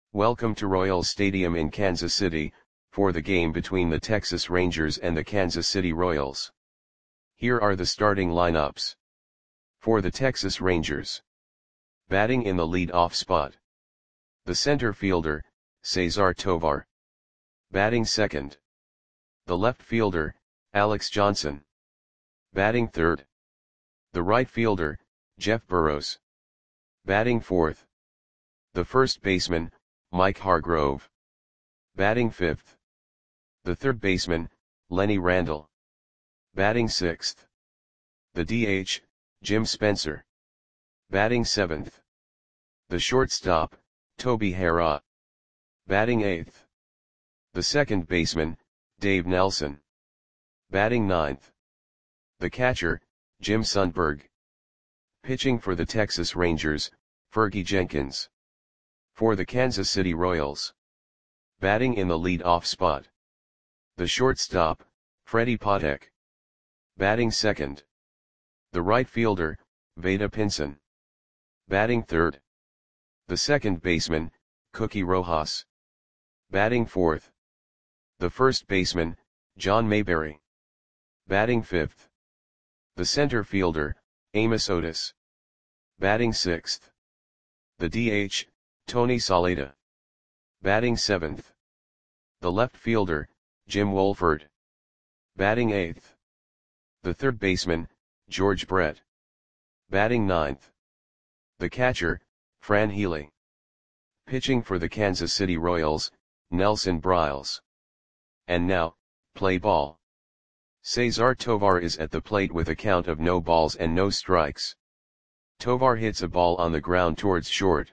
Welcome to Royals Stadium in Kansas City, for the game between the Texas Rangers and the Kansas City Royals. Here are the starting lineups. For the Texas Rangers. Batting in the lead-off spot. The center fielder, Cesar Tovar. Batting second. The left fielder, Alex Johnson. Batting third. The right fielder, Jeff Burroughs. Batting fourth. The first baseman, Mike Hargrove. Batting fifth. The third baseman, Lenny Randle. Batting sixth. The DH, Jim Spencer. Batting seventh. The shortstop, Toby Harrah. Batting eighth. The second baseman, Dave Nelson. Batting ninth. The catcher, Jim Sundberg. Pitching for the Texas Rangers, Fergie Jenkins. For the Kansas City Royals. Batting in the lead-off spot. The shortstop, Freddie Patek. Batting second. The right fielder, Vada Pinson. Batting third. The second baseman, Cookie Rojas. Batting fourth. The first baseman, John Mayberry. Batting fifth. The center fielder, Amos Otis. Batting sixth. The DH, Tony Saleta. Batting seventh. The left fielder, Jim Wolford. Batting eighth. The third baseman, George Brett. Batting ninth. The catcher, Fran Healy. Pitching for the Kansas City Royals, Nelson Briles. And now, play ball. Cesar Tovar is at the plate with a count of no balls and no strikes. Tovar hits a ball on the ground towards short.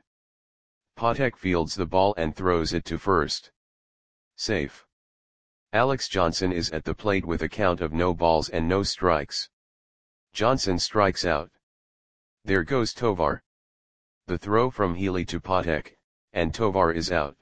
Patek fields the ball and throws it to first. Safe. Alex Johnson is at the plate with a count of no balls and no strikes. Johnson strikes out. There goes Tovar. The throw from Healy to Patek, and Tovar is out.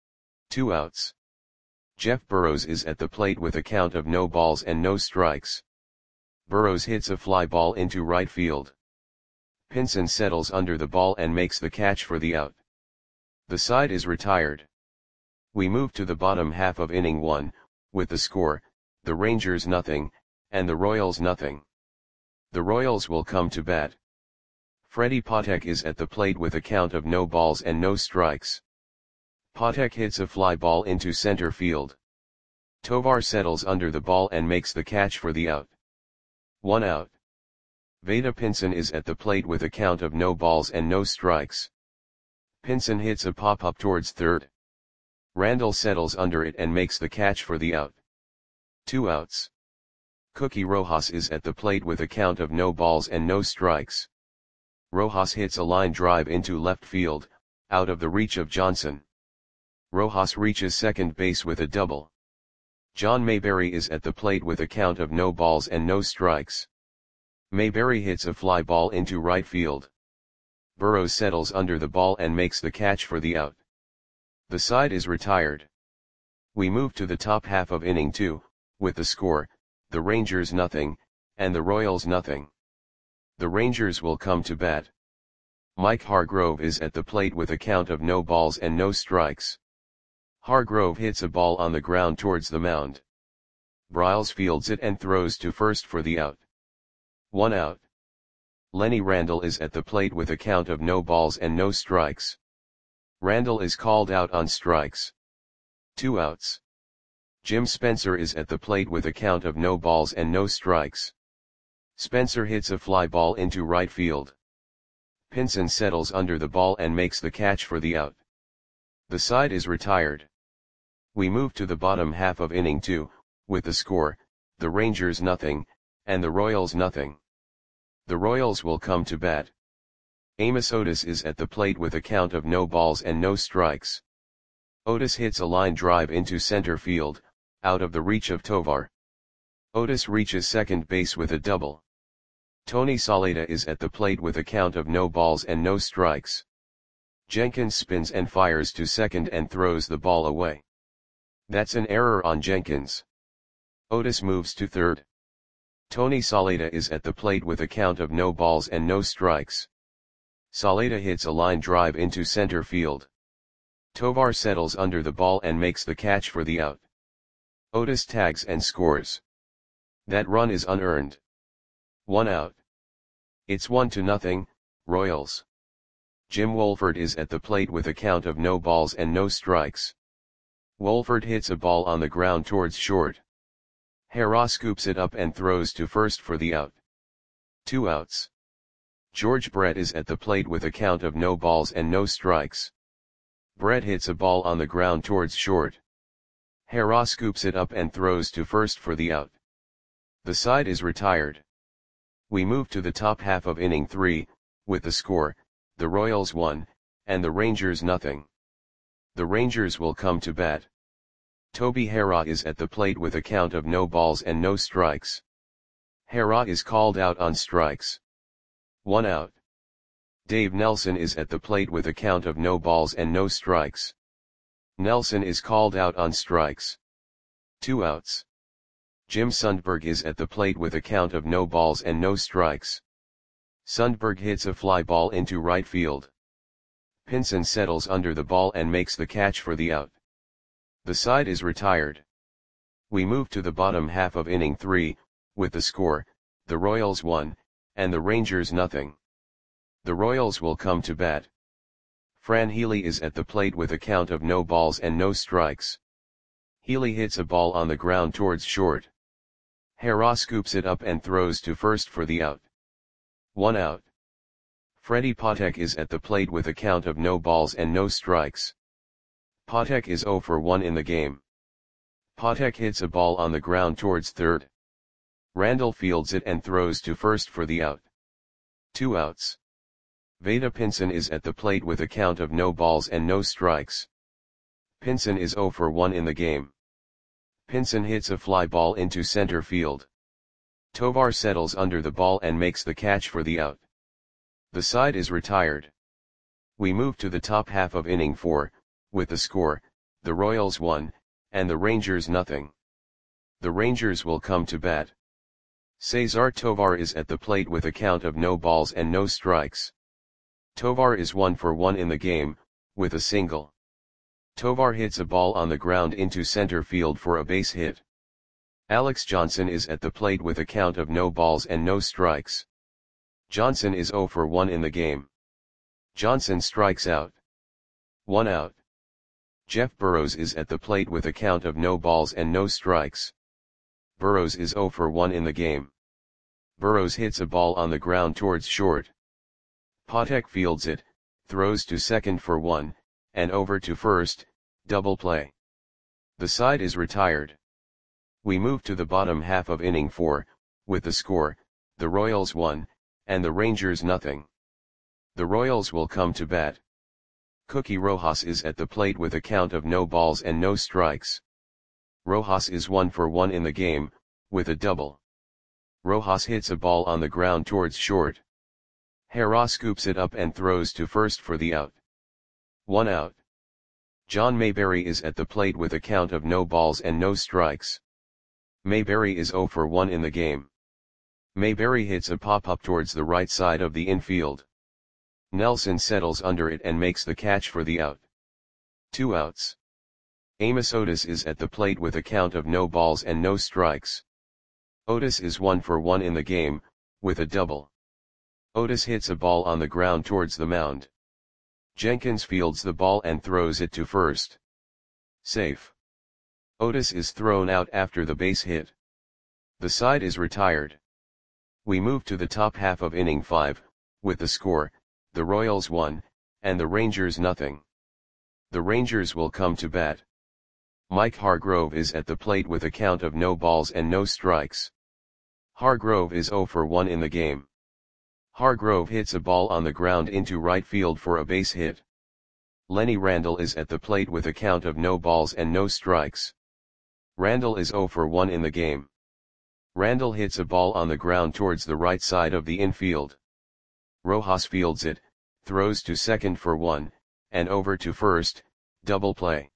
2 outs. Jeff Burroughs is at the plate with a count of no balls and no strikes. Burroughs hits a fly ball into right field. Pinson settles under the ball and makes the catch for the out. The side is retired. We move to the bottom half of inning 1, with the score, the Rangers nothing, and the Royals nothing. The Royals will come to bat. Freddie Patek is at the plate with a count of no balls and no strikes. Patek hits a fly ball into center field. Tovar settles under the ball and makes the catch for the out. 1 out. Vada Pinson is at the plate with a count of no balls and no strikes. Pinson hits a pop-up towards third. Randle settles under it and makes the catch for the out. 2 outs. Cookie Rojas is at the plate with a count of no balls and no strikes. Rojas hits a line drive into left field, out of the reach of Johnson. Rojas reaches second base with a double. John Mayberry is at the plate with a count of no balls and no strikes. Mayberry hits a fly ball into right field. Burroughs settles under the ball and makes the catch for the out. The side is retired. We move to the top half of inning 2, with the score, the Rangers nothing, and the Royals nothing. The Rangers will come to bat. Mike Hargrove is at the plate with a count of no balls and no strikes. Hargrove hits a ball on the ground towards the mound. Briles fields it and throws to first for the out. 1 out. Lenny Randle is at the plate with a count of no balls and no strikes. Randle is called out on strikes. 2 outs. Jim Spencer is at the plate with a count of no balls and no strikes. Spencer hits a fly ball into right field. Pinson settles under the ball and makes the catch for the out. The side is retired. We move to the bottom half of inning 2, with the score, the Rangers nothing, and the Royals nothing. The Royals will come to bat. Amos Otis is at the plate with a count of no balls and no strikes. Otis hits a line drive into center field, out of the reach of Tovar. Otis reaches second base with a double. Tony Saleta is at the plate with a count of no balls and no strikes. Jenkins spins and fires to second and throws the ball away. That's an error on Jenkins. Otis moves to third. Tony Saleta is at the plate with a count of no balls and no strikes. Saleta hits a line drive into center field. Tovar settles under the ball and makes the catch for the out. Otis tags and scores. That run is unearned. 1 out. It's 1-0, Royals. Jim Wolford is at the plate with a count of no balls and no strikes. Wolford hits a ball on the ground towards short. Harrah scoops it up and throws to first for the out. 2 outs. George Brett is at the plate with a count of no balls and no strikes. Brett hits a ball on the ground towards short. Harrah scoops it up and throws to first for the out. The side is retired. We move to the top half of inning 3, with the score, the Royals 1, and the Rangers 0. The Rangers will come to bat. Toby Harrah is at the plate with a count of no balls and no strikes. Harrah is called out on strikes. 1 out. Dave Nelson is at the plate with a count of no balls and no strikes. Nelson is called out on strikes. 2 outs. Jim Sundberg is at the plate with a count of no balls and no strikes. Sundberg hits a fly ball into right field. Pinson settles under the ball and makes the catch for the out. The side is retired. We move to the bottom half of inning 3, with the score, the Royals 1, and the Rangers 0. The Royals will come to bat. Fran Healy is at the plate with a count of no balls and no strikes. Healy hits a ball on the ground towards short. Harrah scoops it up and throws to first for the out. 1 out. Freddie Patek is at the plate with a count of no balls and no strikes. Patek is 0 for 1 in the game. Patek hits a ball on the ground towards third. Randall fields it and throws to first for the out. 2 outs. Vada Pinson is at the plate with a count of no balls and no strikes. Pinson is 0 for 1 in the game. Pinson hits a fly ball into center field. Tovar settles under the ball and makes the catch for the out. The side is retired. We move to the top half of inning 4, with the score, the Royals 1, and the Rangers 0. The Rangers will come to bat. Cesar Tovar is at the plate with a count of no balls and no strikes. Tovar is 1 for 1 in the game, with a single. Tovar hits a ball on the ground into center field for a base hit. Alex Johnson is at the plate with a count of no balls and no strikes. Johnson is 0 for 1 in the game. Johnson strikes out. 1 out. Jeff Burrows is at the plate with a count of no balls and no strikes. Burrows is 0 for 1 in the game. Burrows hits a ball on the ground towards short. Patek fields it, throws to second for 1, and over to first, double play. The side is retired. We move to the bottom half of inning 4, with the score, the Royals 1, and the Rangers 0. The Royals will come to bat. Cookie Rojas is at the plate with a count of no balls and no strikes. Rojas is 1 for 1 in the game, with a double. Rojas hits a ball on the ground towards short. Harrah scoops it up and throws to first for the out. 1 out. John Mayberry is at the plate with a count of no balls and no strikes. Mayberry is 0 for 1 in the game. Mayberry hits a pop-up towards the right side of the infield. Nelson settles under it and makes the catch for the out. 2 outs. Amos Otis is at the plate with a count of no balls and no strikes. Otis is 1 for 1 in the game, with a double. Otis hits a ball on the ground towards the mound. Jenkins fields the ball and throws it to first. Safe. Otis is thrown out after the base hit. The side is retired. We move to the top half of inning 5, with the score, the Royals 1, and the Rangers 0. The Rangers will come to bat. Mike Hargrove is at the plate with a count of no balls and no strikes. Hargrove is 0 for 1 in the game. Hargrove hits a ball on the ground into right field for a base hit. Lenny Randall is at the plate with a count of no balls and no strikes. Randall is 0 for 1 in the game. Randall hits a ball on the ground towards the right side of the infield. Rojas fields it, throws to second for 1, and over to first, double play.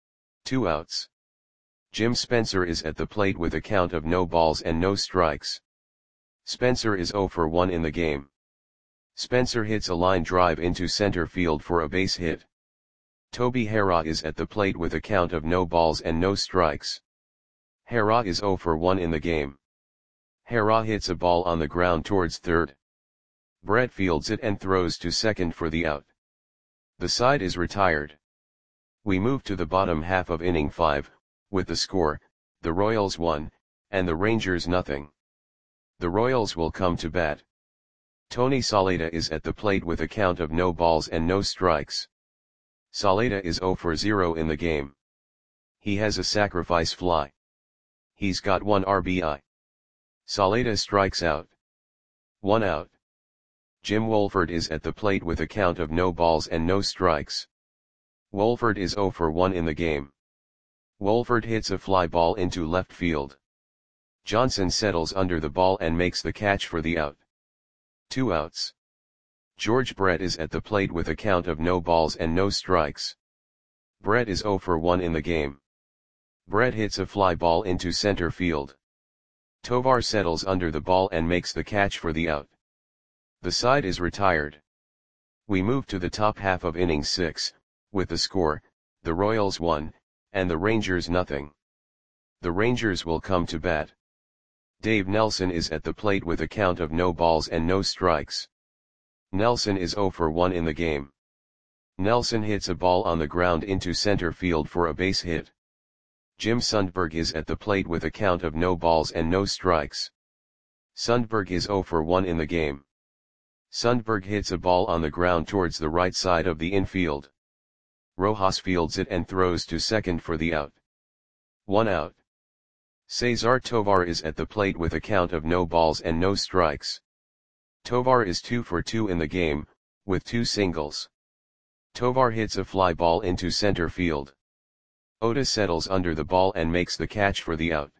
2 outs. Jim Spencer is at the plate with a count of no balls and no strikes. Spencer is 0 for 1 in the game. Spencer hits a line drive into center field for a base hit. Toby Harrah is at the plate with a count of no balls and no strikes. Harrah is 0 for 1 in the game. Harrah hits a ball on the ground towards third. Brett fields it and throws to second for the out. The side is retired. We move to the bottom half of inning 5, with the score, the Royals 1, and the Rangers nothing. The Royals will come to bat. Tony Saleta is at the plate with a count of no balls and no strikes. Saleta is 0 for 0 in the game. He has a sacrifice fly. He's got 1 RBI. Saleta strikes out. 1 out. Jim Wohlford is at the plate with a count of no balls and no strikes. Wohlford is 0 for 1 in the game. Wohlford hits a fly ball into left field. Johnson settles under the ball and makes the catch for the out. 2 outs. George Brett is at the plate with a count of no balls and no strikes. Brett is 0 for 1 in the game. Brett hits a fly ball into center field. Tovar settles under the ball and makes the catch for the out. The side is retired. We move to the top half of inning 6, with the score, the Royals 1, and the Rangers nothing. The Rangers will come to bat. Dave Nelson is at the plate with a count of no balls and no strikes. Nelson is 0 for 1 in the game. Nelson hits a ball on the ground into center field for a base hit. Jim Sundberg is at the plate with a count of no balls and no strikes. Sundberg is 0 for 1 in the game. Sundberg hits a ball on the ground towards the right side of the infield. Rojas fields it and throws to second for the out. 1 out. Cesar Tovar is at the plate with a count of no balls and no strikes. Tovar is 2 for 2 in the game, with 2 singles. Tovar hits a fly ball into center field. Otis settles under the ball and makes the catch for the out.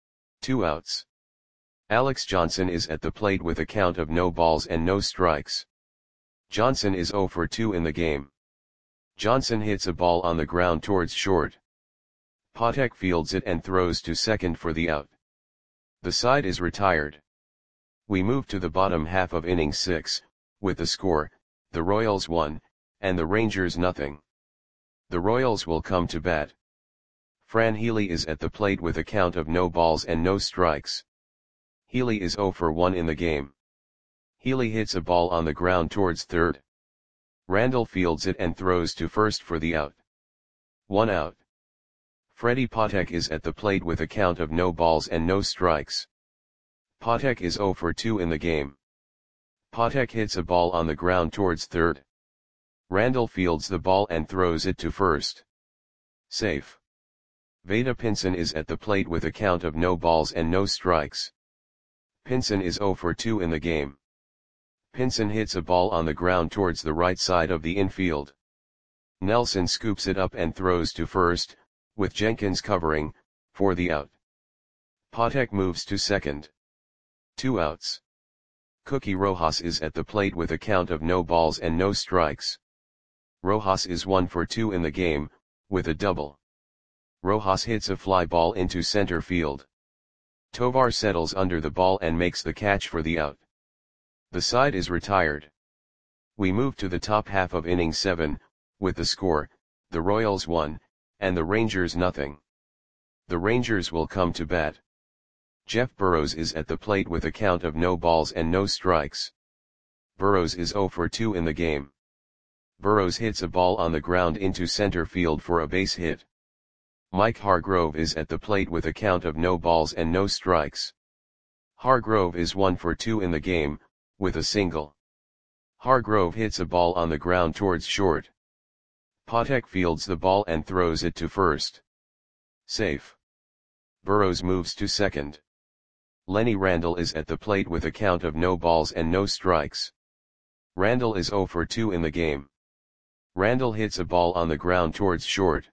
2 outs. Alex Johnson is at the plate with a count of no balls and no strikes. Johnson is 0 for 2 in the game. Johnson hits a ball on the ground towards short. Patek fields it and throws to second for the out. The side is retired. We move to the bottom half of inning 6, with the score, the Royals 1, and the Rangers nothing. The Royals will come to bat. Fran Healy is at the plate with a count of no balls and no strikes. Healy is 0 for 1 in the game. Healy hits a ball on the ground towards third. Randall fields it and throws to first for the out. 1 out. Freddie Patek is at the plate with a count of no balls and no strikes. Patek is 0 for 2 in the game. Patek hits a ball on the ground towards third. Randall fields the ball and throws it to first. Safe. Veda Pinson is at the plate with a count of no balls and no strikes. Pinson is 0 for 2 in the game. Pinson hits a ball on the ground towards the right side of the infield. Nelson scoops it up and throws to first, with Jenkins covering, for the out. Patek moves to second. 2 outs. Cookie Rojas is at the plate with a count of no balls and no strikes. Rojas is 1 for 2 in the game, with a double. Rojas hits a fly ball into center field. Tovar settles under the ball and makes the catch for the out. The side is retired. We move to the top half of inning 7, with the score, the Royals 1, and the Rangers nothing. The Rangers will come to bat. Jeff Burrows is at the plate with a count of no balls and no strikes. Burrows is 0 for 2 in the game. Burrows hits a ball on the ground into center field for a base hit. Mike Hargrove is at the plate with a count of no balls and no strikes. Hargrove is 1 for 2 in the game, with a single. Hargrove hits a ball on the ground towards short. Patek fields the ball and throws it to first. Safe. Burrows moves to second. Lenny Randall is at the plate with a count of no balls and no strikes. Randall is 0 for 2 in the game. Randall hits a ball on the ground towards short.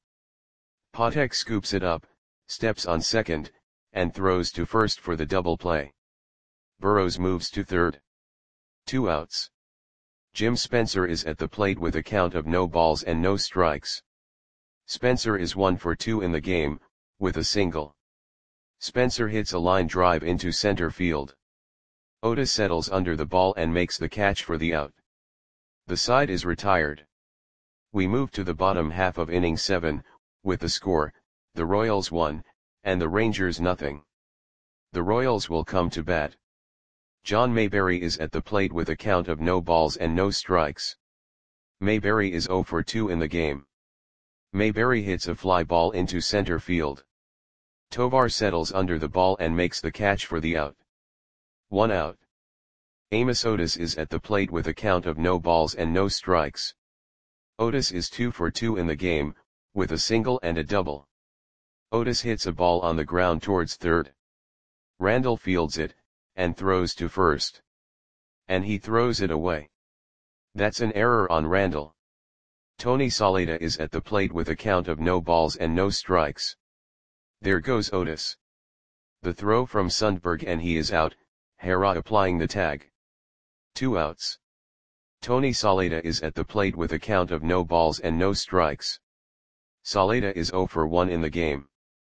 Patek scoops it up, steps on second, and throws to first for the double play. Burrows moves to third. 2 outs. Jim Spencer is at the plate with a count of no balls and no strikes. Spencer is 1 for 2 in the game, with a single. Spencer hits a line drive into center field. Otis settles under the ball and makes the catch for the out. The side is retired. We move to the bottom half of inning 7, with the score, the Royals 1, and the Rangers nothing. The Royals will come to bat. John Mayberry is at the plate with a count of no balls and no strikes. Mayberry is 0 for 2 in the game. Mayberry hits a fly ball into center field. Tovar settles under the ball and makes the catch for the out. 1 out. Amos Otis is at the plate with a count of no balls and no strikes. Otis is 2 for 2 in the game, with a single and a double. Otis hits a ball on the ground towards third. Randall fields it, and throws to first. And he throws it away. That's an error on Randall. Tony Saleta is at the plate with a count of no balls and no strikes. There goes Otis. The throw from Sundberg and he is out, Hera applying the tag. 2 outs. Tony Saleta is at the plate with a count of no balls and no strikes. Saleta is 0 for 1 in the game.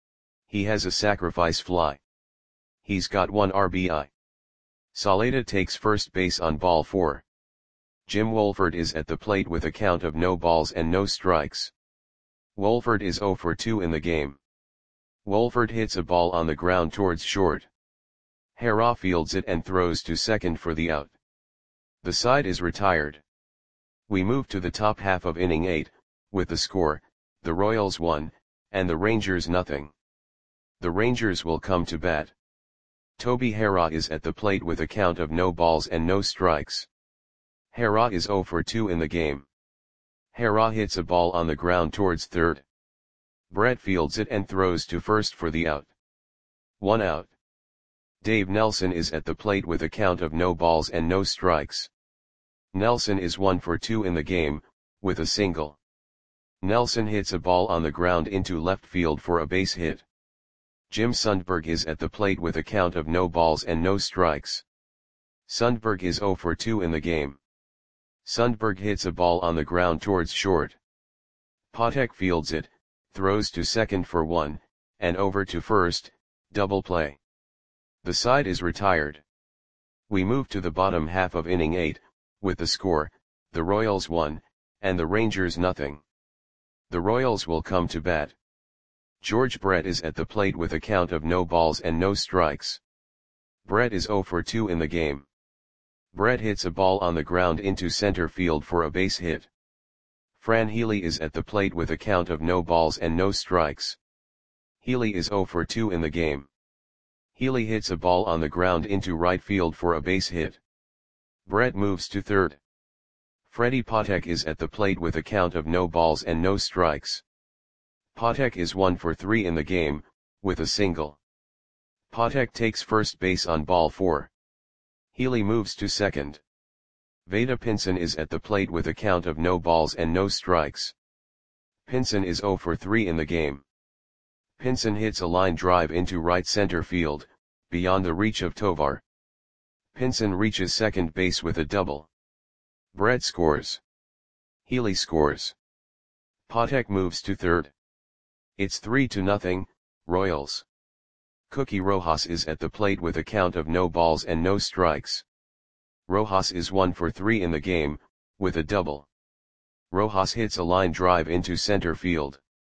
He has a sacrifice fly. He's got 1 RBI. Saleta takes first base on ball 4. Jim Wolford is at the plate with a count of no balls and no strikes. Wolford is 0 for 2 in the game. Wolford hits a ball on the ground towards short. Hera fields it and throws to second for the out. The side is retired. We move to the top half of inning 8, with the score, the Royals 1, and the Rangers nothing. The Rangers will come to bat. Toby Hera is at the plate with a count of no balls and no strikes. Hera is 0 for 2 in the game. Hera hits a ball on the ground towards third. Brett fields it and throws to first for the out. 1 out. Dave Nelson is at the plate with a count of no balls and no strikes. Nelson is 1 for 2 in the game, with a single. Nelson hits a ball on the ground into left field for a base hit. Jim Sundberg is at the plate with a count of no balls and no strikes. Sundberg is 0 for 2 in the game. Sundberg hits a ball on the ground towards short. Patek fields it, throws to second for 1, and over to first, double play. The side is retired. We move to the bottom half of inning 8, with the score, the Royals 1, and the Rangers nothing. The Royals will come to bat. George Brett is at the plate with a count of no balls and no strikes. Brett is 0 for 2 in the game. Brett hits a ball on the ground into center field for a base hit. Fran Healy is at the plate with a count of no balls and no strikes. Healy is 0 for 2 in the game. Healy hits a ball on the ground into right field for a base hit. Brett moves to third. Freddie Patek is at the plate with a count of no balls and no strikes. Patek is 1 for 3 in the game, with a single. Patek takes first base on ball 4. Healy moves to second. Veda Pinson is at the plate with a count of no balls and no strikes. Pinson is 0 for 3 in the game. Pinson hits a line drive into right center field, beyond the reach of Tovar. Pinson reaches second base with a double. Brett scores. Healy scores. Patek moves to third. It's 3-0, Royals. Cookie Rojas is at the plate with a count of no balls and no strikes. Rojas is 1 for 3 in the game, with a double. Rojas hits a line drive into center field.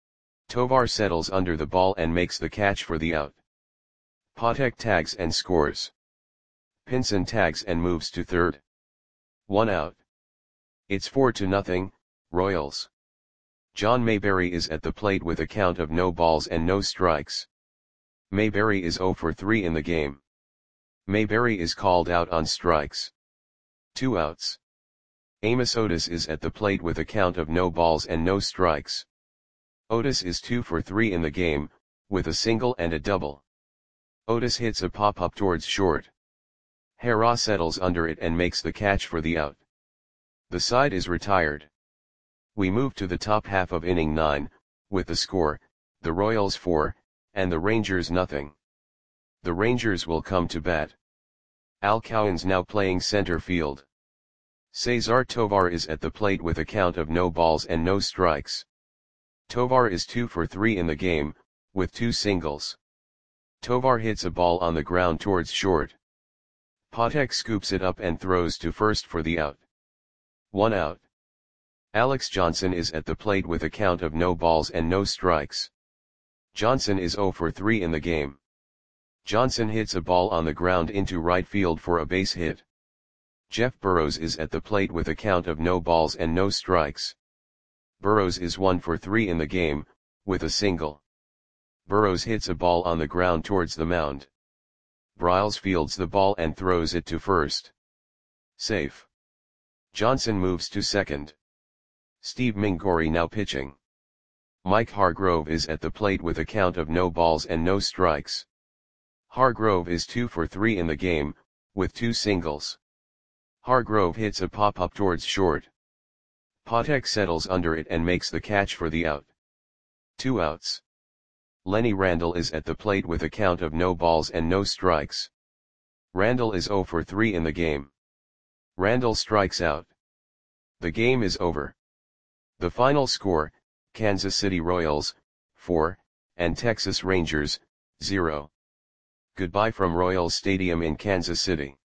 Tovar settles under the ball and makes the catch for the out. Patek tags and scores. Pinson tags and moves to third. 1 out. It's 4-0, Royals. John Mayberry is at the plate with a count of no balls and no strikes. Mayberry is 0 for 3 in the game. Mayberry is called out on strikes. 2 outs. Amos Otis is at the plate with a count of no balls and no strikes. Otis is 2 for 3 in the game, with a single and a double. Otis hits a pop-up towards short. Hera settles under it and makes the catch for the out. The side is retired. We move to the top half of inning 9, with the score, the Royals 4, and the Rangers nothing. The Rangers will come to bat. Al Cowan's now playing center field. Cesar Tovar is at the plate with a count of no balls and no strikes. Tovar is 2 for 3 in the game, with 2 singles. Tovar hits a ball on the ground towards short. Patek scoops it up and throws to first for the out. 1 out. Alex Johnson is at the plate with a count of no balls and no strikes. Johnson is 0 for 3 in the game. Johnson hits a ball on the ground into right field for a base hit. Jeff Burrows is at the plate with a count of no balls and no strikes. Burrows is 1 for 3 in the game, with a single. Burrows hits a ball on the ground towards the mound. Bryles fields the ball and throws it to first. Safe. Johnson moves to second. Steve Mingori now pitching. Mike Hargrove is at the plate with a count of no balls and no strikes. Hargrove is 2 for 3 in the game, with 2 singles. Hargrove hits a pop-up towards short. Patek settles under it and makes the catch for the out. 2 outs. Lenny Randle is at the plate with a count of no balls and no strikes. Randle is 0 for 3 in the game. Randle strikes out. The game is over. The final score, Kansas City Royals, 4, and Texas Rangers, 0. Goodbye from Royals Stadium in Kansas City.